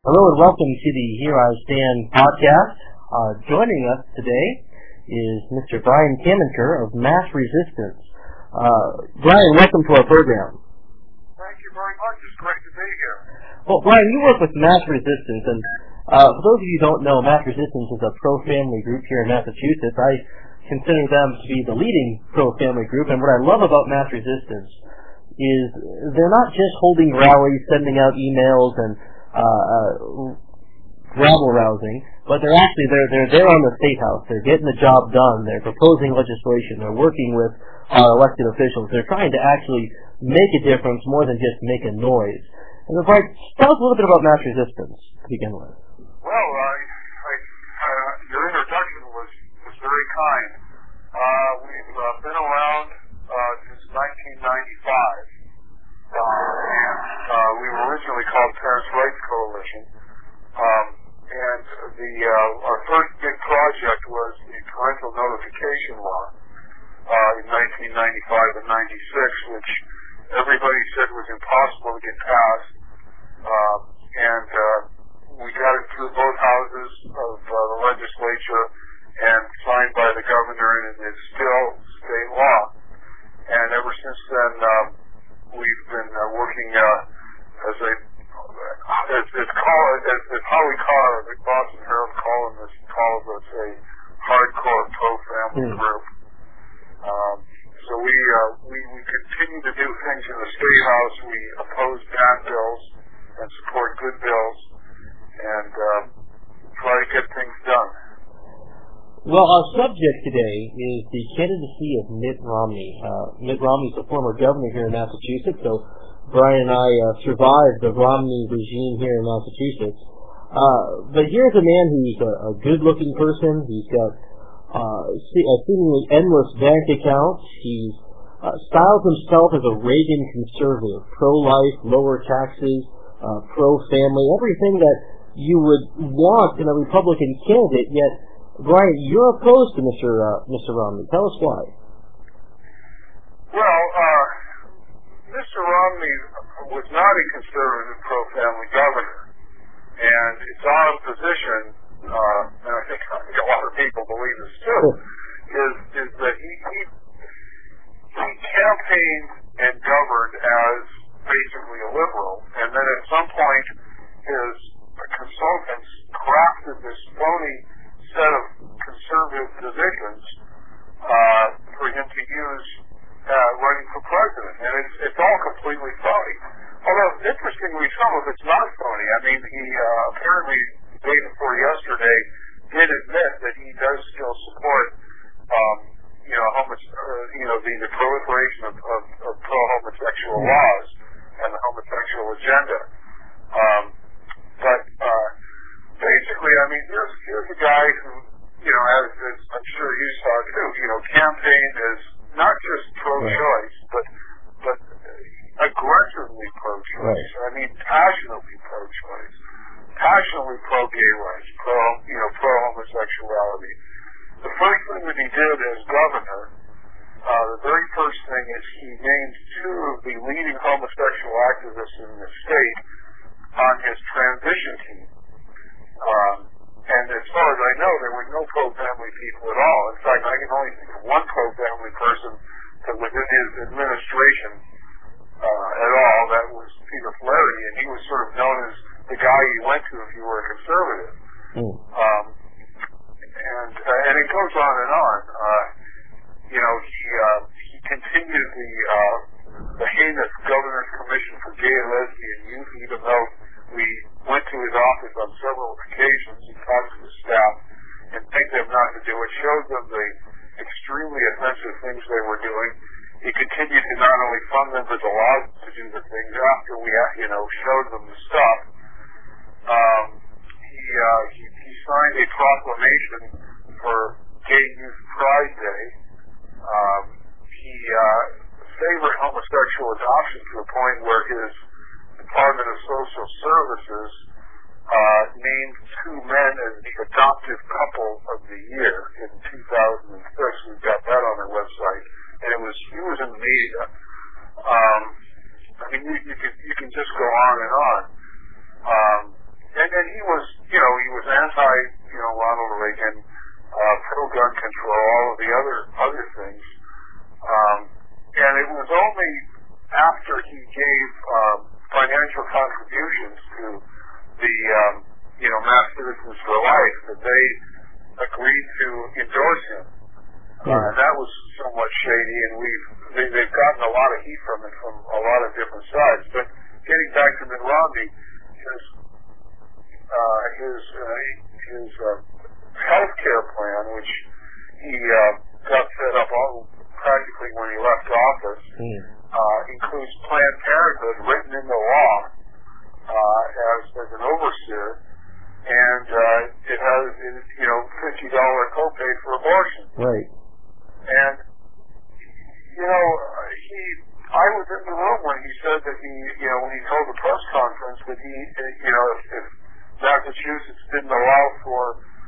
Hello and welcome to the Here I Stand podcast. Joining us today is Mr. Brian Kamenker of Mass Resistance. Brian, welcome to our program. Thank you very much. It's great to be here. Well, Brian, you work with Mass Resistance, and for those of you who don't know, Mass Resistance is a pro-family group here in Massachusetts. I consider them to be the leading pro-family group, and what I love about Mass Resistance is they're not just holding rallies, sending out emails, and rabble rousing, but they're there on the State House. They're getting the job done. They're proposing legislation. They're working with our elected officials. They're trying to actually make a difference more than just make a noise. And Brian, tell us a little bit about Mass Resistance to begin with. Well, your introduction was very kind. We've been around since 1995. And we were originally called Parents' Rights Coalition. And our first big project was the parental notification law in 1995 and 96, which everybody said was impossible to get passed. And we got it through both houses of the legislature and signed by the governor, and it is still state law. And ever since then, we've been working as Howie Carr, the Boston Herald calls us a hardcore pro-family group. So we continue to do things in the State House. We oppose bad bills and support good bills, and try to get things done. Well, our subject today is the candidacy of Mitt Romney. Mitt Romney is the former governor here in Massachusetts, so Brian and I survived the Romney regime here in Massachusetts. But here's a man who's a good-looking person. He's got a seemingly endless bank account. He styles himself as a Reagan conservative, pro-life, lower taxes, pro-family, everything that you would want in a Republican candidate, yet Brian, you're opposed to Mr. Romney. Tell us why. Well, Mr. Romney was not a conservative pro-family governor, and it's our position, and I think a lot of people believe this too, is that he campaigned and governed as basically a liberal, and then at some point his consultants crafted this phony set of conservative positions for him to use running for president, and it's all completely phony. Although, interestingly, some of it's not phony. I mean, he apparently, the day before yesterday, did admit that he does still support, the proliferation of pro-homosexual laws and the homosexual agenda. But basically, I mean, here's a guy who, as I'm sure you saw too, campaigned as not just pro-choice, but aggressively pro-choice. Right. I mean, passionately pro-choice, passionately pro-gay rights, pro-homosexuality. The first thing that he did as governor, the very first thing is he named two of the leading homosexual activists in the state on his transition team. And as far as I know, there were no pro-family people at all. In fact, I can only think of one pro-family person that was in his administration at all. That was Peter Flaherty, and he was sort of known as the guy you went to if you were a conservative. And it goes on and on. He continued the heinous Governor's Commission for Gay and Lesbian Youth, even though we went to his office on several occasions and talked to the staff and begged them not to do it, showed them the extremely offensive things they were doing. He continued to not only fund them, but allowed them to do the things after we, showed them the stuff. He signed a proclamation for Gay Youth Pride Day. He favored homosexual adoption to the point where his Department of Social Services named two men as the adoptive couple of the year in 2006. We've got that on our website, and he was in the media. I mean, you can just go on and on. And Reagan, pro-gun control, all of the other things. And it was only after he gave financial contributions to the Mass Citizens for Life that they agreed to endorse him. And that was somewhat shady, and they've gotten a lot of heat from it from a lot of different sides. But getting back to Mitt Romney, his health care plan, which he got set up practically when he left office, includes Planned Parenthood written into law as an overseer, and it has $50 copay for abortion. Right. And I was in the room when he said that when he told the press conference that if Massachusetts didn't allow for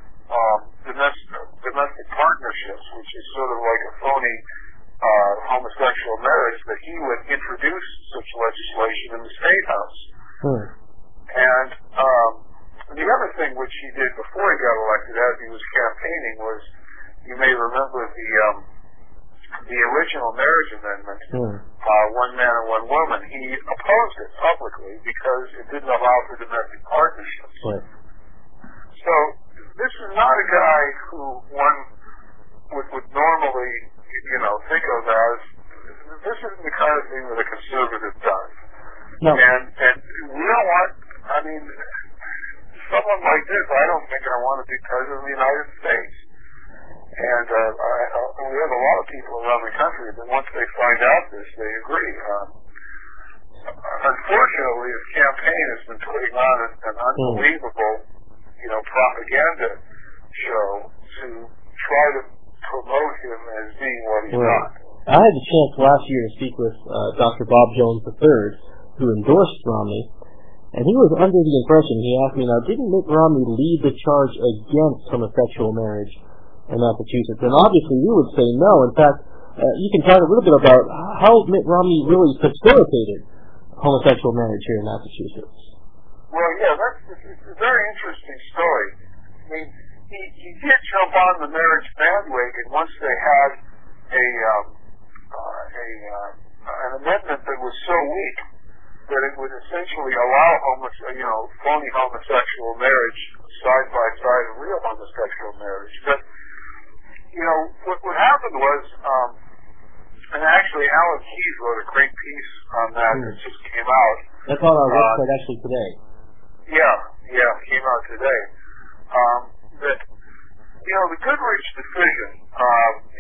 domestic partnerships, which is sort of like a phony homosexual marriage, that he would introduce such legislation in the State House. And the other thing which he did before he got elected, as he was campaigning, was, you may remember the original marriage amendment, one man and one woman. He opposed it publicly because it didn't allow for domestic partnerships. Right. So this is not a guy who one would normally, think of as, this isn't the kind of thing that a conservative does. No. And we don't want, someone like this, I don't think I want to be president of the United States. And we have a lot of people around the country that once they find out this, they agree. Unfortunately, his campaign has been putting on an unbelievable, propaganda show to try to promote him as being what he's not. I had the chance last year to speak with Dr. Bob Jones III, who endorsed Romney, and he was under the impression, he asked me, now, didn't Mitt Romney lead the charge against homosexual marriage in Massachusetts? And obviously we would say no. In fact, you can talk a little bit about how Mitt Romney really facilitated homosexual marriage here in Massachusetts. Well, yeah, it's a very interesting story. I mean, he did jump on the marriage bandwagon once they had an amendment that was so weak that it would essentially allow phony homosexual marriage side by side with real homosexual marriage. But what happened was, and actually Alan Keyes wrote a great piece on that that just came out. That's on our website actually today. Yeah, came out today. That the Goodrich decision in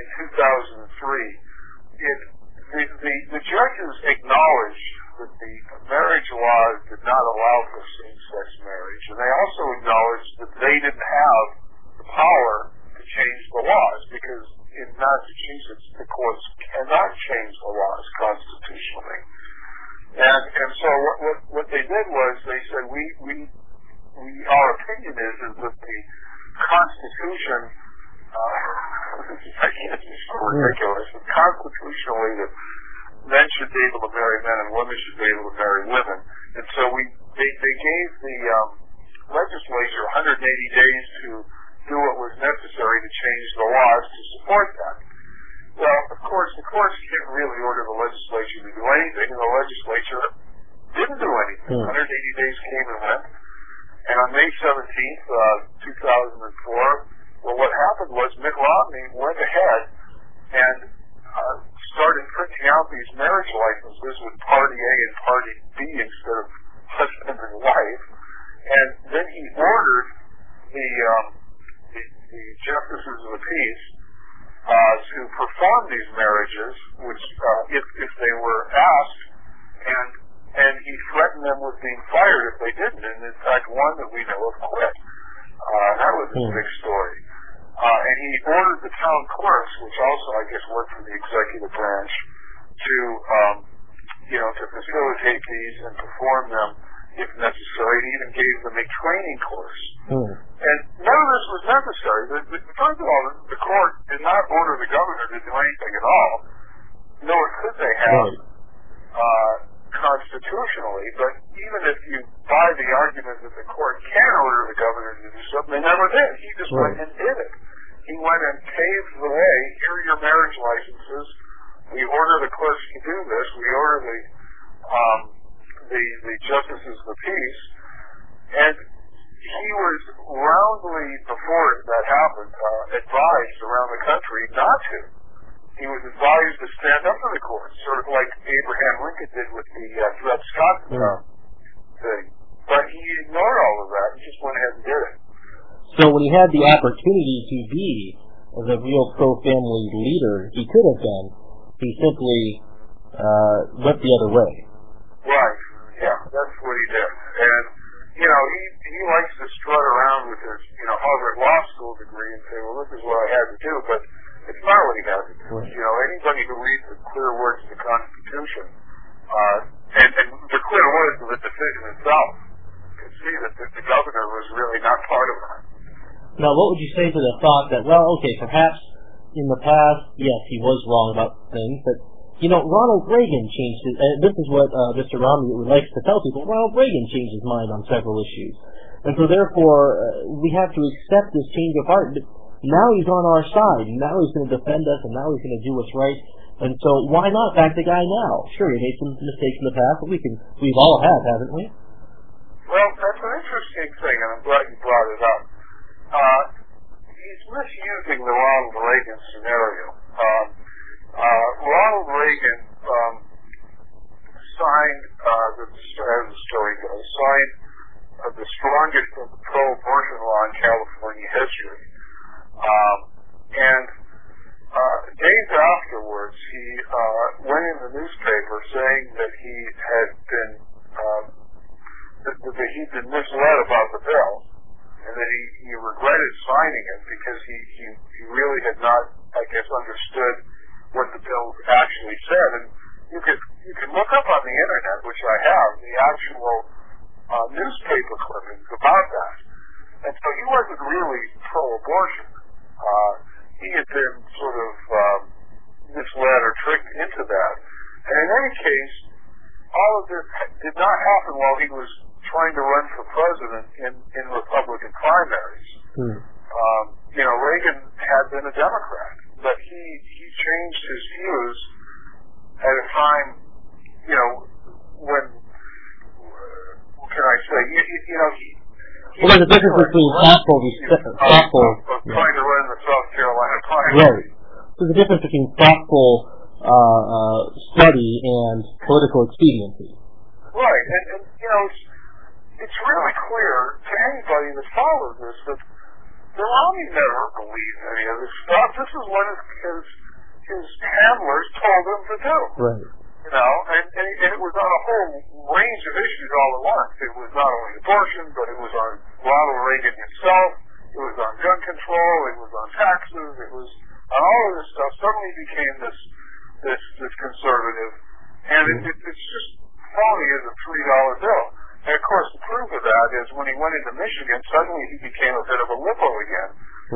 2003, the judges acknowledged that the marriage laws did not allow for same-sex marriage, and they also acknowledged that they didn't have the power to change the laws, because in Massachusetts the courts cannot change the laws constitutionally. And so what they did was they said our opinion is that the Constitution, I can't be so ridiculous, but constitutionally that men should be able to marry men and women should be able to marry women. And so they gave the legislature 180 days to do what was necessary to change the laws to support that. Well, of course, the courts can't really order the legislature to do anything, and the legislature didn't do anything. 180 days came and went. And on May 17th, 2004, what happened was Mitt Romney went ahead and started printing out these marriage licenses with Party A and Party B instead of husband and wife. And then he ordered the justices of the peace to perform these marriages, which if they were asked, and he threatened them with being fired if they didn't. And in fact, one that we know of quit. That was a big story. And he ordered the town clerks, which also, I guess, worked for the executive branch, to facilitate these and perform them if necessary. He even gave them a training course. And none of this was necessary. First of all, the court did not order the governor to do anything at all, nor could they have. constitutionally, but even if you buy the argument that the court can order the governor to do something, they never did. He just went and did it. He went and paved the way. Here are your marriage licenses. We order the clerks to do this. We order the justices of the peace. And he was roundly, before that happened, advised around the country not to. He was advised to stand up to the court, sort of like Abraham Lincoln did with the Dred Scott thing. But he ignored all of that and just went ahead and did it. So when he had the opportunity to be the real pro-family leader he could have been, he simply went the other way. Right. Yeah, that's what he did. And, you know, he likes to strut around with his, Harvard Law School degree and say, well, this is what I had to do, but it's not what he had to do. Right. You know, anybody who reads the clear words of the Constitution, and the clear words of the decision itself, can see that the governor was really not part of that. Now, what would you say to the thought that, well, okay, perhaps in the past, yes, he was wrong about things, but, Ronald Reagan changed his, this is what Mr. Romney likes to tell people, Ronald Reagan changed his mind on several issues. And so therefore, we have to accept this change of heart. Now he's on our side, and now he's going to defend us, and now he's going to do what's right. And so why not back the guy now? Sure, he made some mistakes in the past, but we've all had, haven't we? Well, that's an interesting thing, and I'm glad you brought it up. He's misusing the Ronald Reagan scenario. Ronald Reagan signed, as the story goes, the strongest pro-abortion law in California history. And days afterwards, he went in the newspaper saying that he had been that he'd been misled about the bill, and that he regretted signing it because he really had not, I guess, understood what the bill actually said. And you can look up on the internet, which I have, the actual newspaper clippings about that. And so he wasn't really pro-abortion. He had been sort of misled or tricked into that. And in any case, all of this did not happen while he was trying to run for president in Republican primaries. Reagan had been a Democrat, but he changed his views at a time, when, what can I say, well, there's a difference between thoughtful trying to run the South Carolina primary. Right. There's a difference between thoughtful study and political expediency. Right, and it's really clear to anybody that follows this that Romney never believed any of this stuff. This is what his handlers told him to do. Right. And it was on a whole range of issues all at once. It was not only abortion, but it was on Ronald Reagan himself. It was on gun control. It was on taxes. It was on all of this stuff. Suddenly became this conservative, and it's just phony as a $3 bill. And of course, the proof of that is when he went into Michigan, suddenly he became a bit of a liberal again.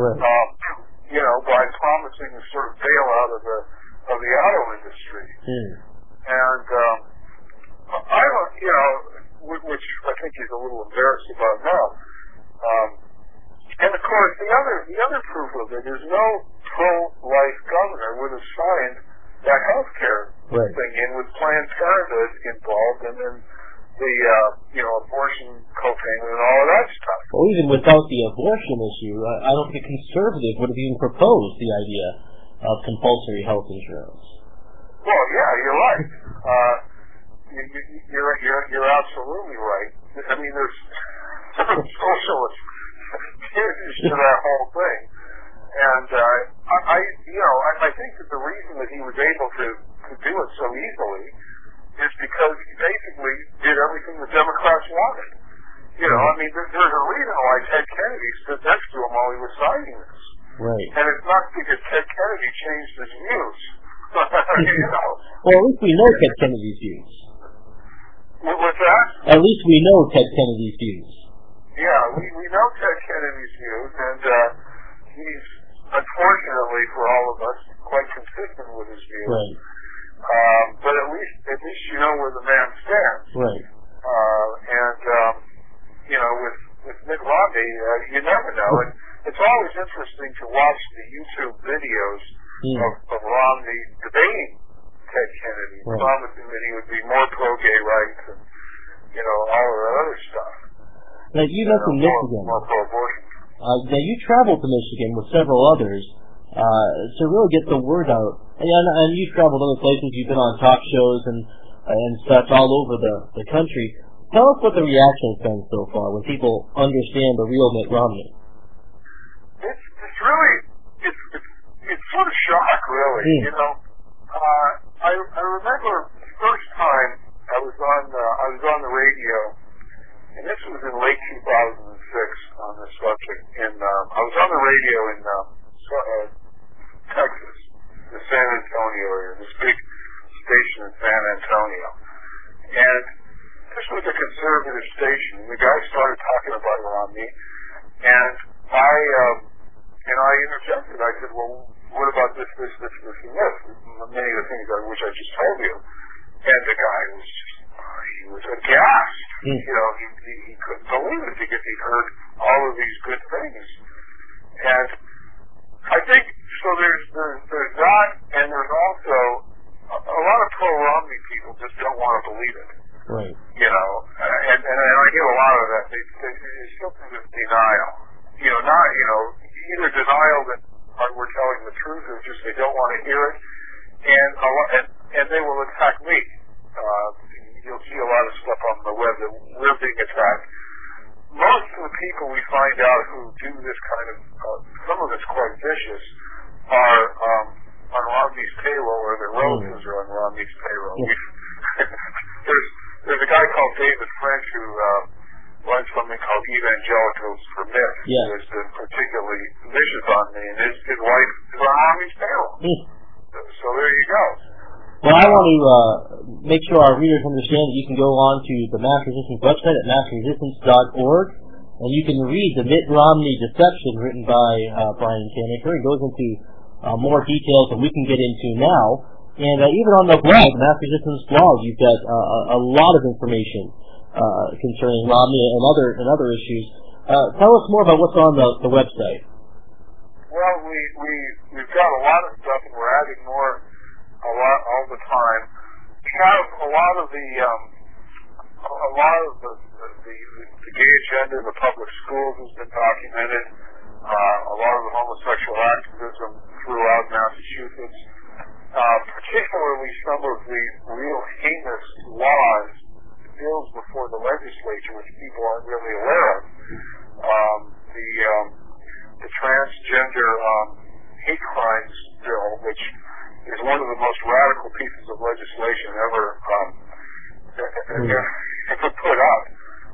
Right. By promising a sort of bailout of the auto industry. And I don't, which I think he's a little embarrassed about now. And of course, the other proof of it is no pro-life governor would have signed that health care thing in with Planned Parenthood involved, and then the abortion co-payment and all of that stuff. Well, even without the abortion issue, I don't think a conservative would have even proposed the idea of compulsory health insurance. Well, yeah, you're right. You're absolutely right. I mean, there's socialist views to that whole thing, and I think that the reason that he was able to do it so easily is because he basically did everything the Democrats wanted. I mean, there's a reason why Ted Kennedy stood next to him while he was signing this. Right. And it's not because Ted Kennedy changed his views. Well, at least we know Ted Kennedy's views. What's that? At least we know Ted Kennedy's views. Yeah, we know Ted Kennedy's views, and he's, unfortunately for all of us, quite consistent with his views. Right. But at least you know where the man stands. Right. With Mitt Romney, you never know. And it's always interesting to watch the YouTube videos of Romney debating Ted Kennedy. Right. Promising that he would be more pro-gay rights and, all of that other stuff. Now, you mentioned Michigan. More pro-abortion. Now, you traveled to Michigan with several others to really get the word out. And you've traveled other places. You've been on talk shows and such all over the country. Tell us what the reaction has been so far when people understand the real Mitt Romney. It's really it's sort of shock, really. I remember the first time I was on the radio, and this was in late 2006 on this subject. And I was on the radio in Texas, the San Antonio area, this big station in San Antonio, and this was a conservative station. The guy started talking about Romney, and I interjected. I said, "Well, what about this, and this? Many of the things which I just told you." And the guy he was aghast. He couldn't believe it because he'd heard all of these good things. And I think so. There's that, and there's also a lot of pro-Romney people just don't want to believe it. Right. And I get a lot of that. They still think it's denial. Either denial that we're telling the truth, or just they don't want to hear it, and they will attack me. You'll see a lot of stuff on the web that we're being attacked. Most of the people we find out who do this kind of, some of it's quite vicious, are on Romney's payroll, or their relatives are on Romney's payroll. There's a guy called David French who runs something called Evangelicals for Mitt, who has been particularly vicious on me, and his wife is on Romney's payroll. So there you go. Well, I want to make sure our readers understand that you can go on to the Mass Resistance website at massresistance.org, and you can read the Mitt Romney Deception written by Brian Kanemaker. It goes into more details than we can get into now. And even on the blog, the Mass Resistance blog, you've got a lot of information concerning Romney and other issues. Tell us more about what's on the website. Well, we've got a lot of stuff, and we're adding more all the time. We have a lot of the gay agenda in the public schools has been documented. A lot of the homosexual activism throughout Massachusetts. Particularly some of the real heinous laws, bills before the legislature, which people aren't really aware of. The transgender hate crimes bill, which is one of the most radical pieces of legislation ever put up.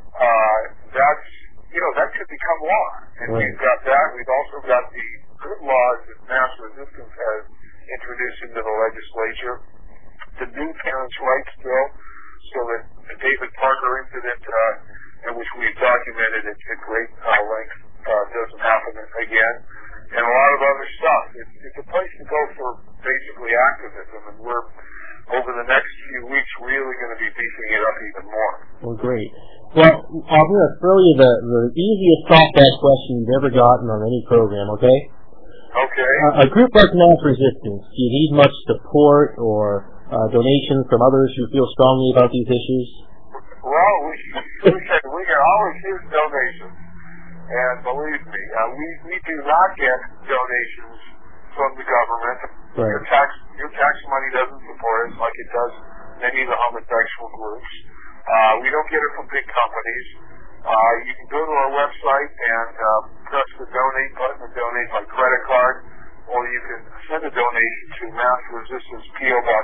That could become law. And we've got that. We've also got the good laws that Mass Resistance has introduced into the legislature, the new parents' rights bill, so that the David Parker incident, in which we've documented at great length, doesn't happen again, and a lot of other stuff. It's a place to go for basically activism, and we're, over the next few weeks, really going to be beefing it up even more. Well, great. Well, I'm going to throw you the easiest softball question you've ever gotten on any program, okay? Okay. A group like Mass Resistance, do you need much support or donations from others who feel strongly about these issues? Well, we can always use donations, and believe me, we do not get donations from the government. Right. Your tax money doesn't support us like it does many of the homosexual groups. We don't get it from big companies. You can go to our website and press the donate button and donate by credit card, or you can send a donation to Mass Resistance P.O. Box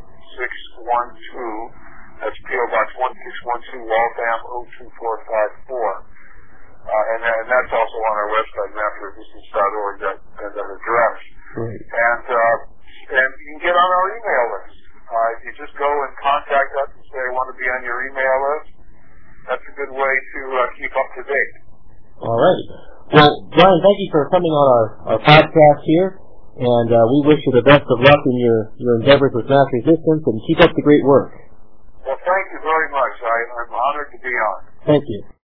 1612. That's P.O. Box 1612, Waltham 02454. And that's also on our website, massresistance.org, that address. Great. And you can get on our email list. If you just go and contact us and say, I want to be on your email list, that's a good way to keep up to date. All right. Well, Brian, thank you for coming on our podcast here. And we wish you the best of luck in your endeavors with mass resistance, and keep up the great work. Well, thank you very much. I'm honored to be on. Thank you.